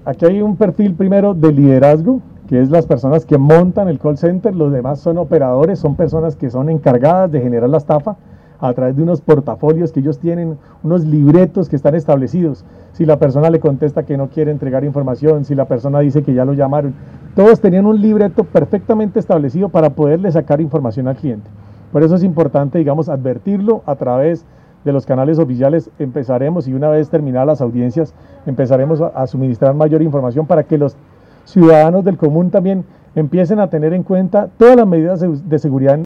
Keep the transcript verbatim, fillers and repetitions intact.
aquí hay un perfil primero de liderazgo, que es las personas que montan el call center, los demás son operadores, son personas que son encargadas de generar la estafa a través de unos portafolios que ellos tienen, unos libretos que están establecidos. Si la persona le contesta que no quiere entregar información, si la persona dice que ya lo llamaron, todos tenían un libreto perfectamente establecido para poderle sacar información al cliente. Por eso es importante, digamos, advertirlo a través de los canales oficiales. Empezaremos, y una vez terminadas las audiencias, empezaremos a, a suministrar mayor información para que los ciudadanos del común también empiecen a tener en cuenta todas las medidas de seguridad